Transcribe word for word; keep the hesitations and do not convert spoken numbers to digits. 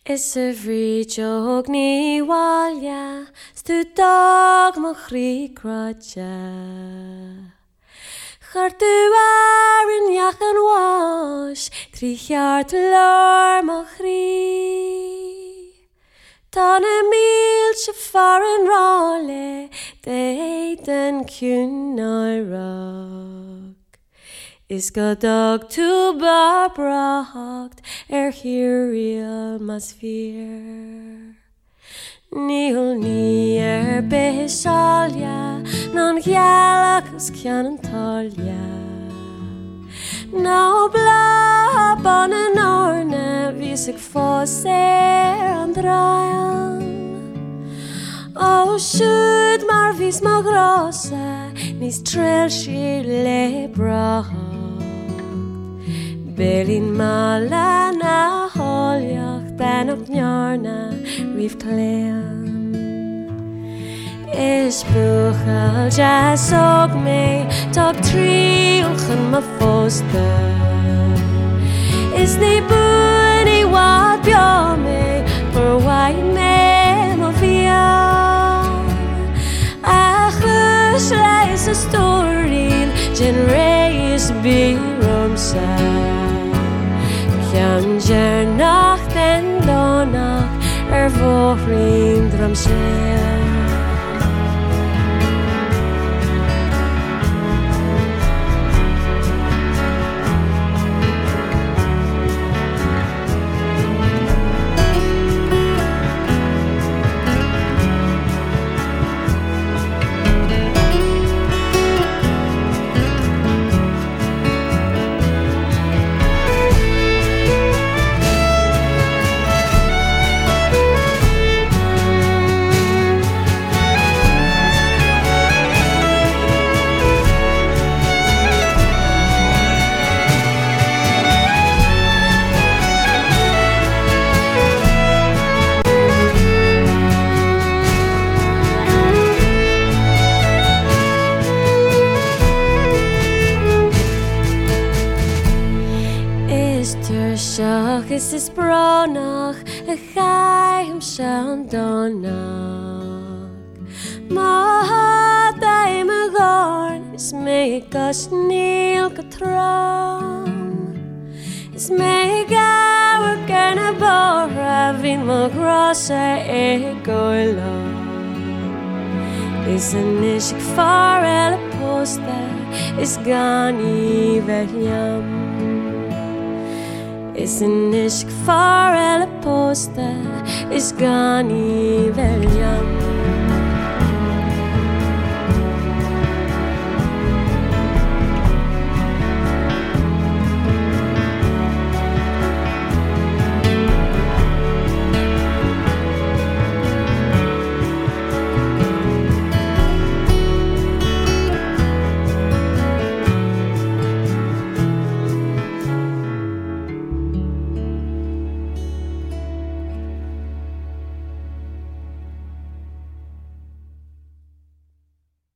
Is a bhrí teog ní bháile stú dag mo chrí cráide. Chartú ar in neachan bháis trí cheart lár mo chrí. Tá na míl se far an rále de den cún náirach. Is go dag tú bar bracht er hiríal mas fear. Níl ní er behisália non ghealachas cean an tália. Ná bla ban an orna vís ag fós er an dráan. Ó siúd mar vís má grása nís trel sí le bracht. Belín mála na háliach benach nearna riomh cléan. Is buchal jazz og mé tag tríolchan ma fósta. Is ní buní wad bia mé for waid mé mo bhían. Achus leis a stórín gin réis bí romsa. Cean dear nach den dónach ar bhóthrín drom sléan. Is is bránach a chaim se an dónach. Má daim a gárn is mé gas níl go trám. Is mé gawar gana bóra vín má grása é góila. Is an isig far el a posta is gani vegliam. Is an ishk far el a posta is gani vegliam.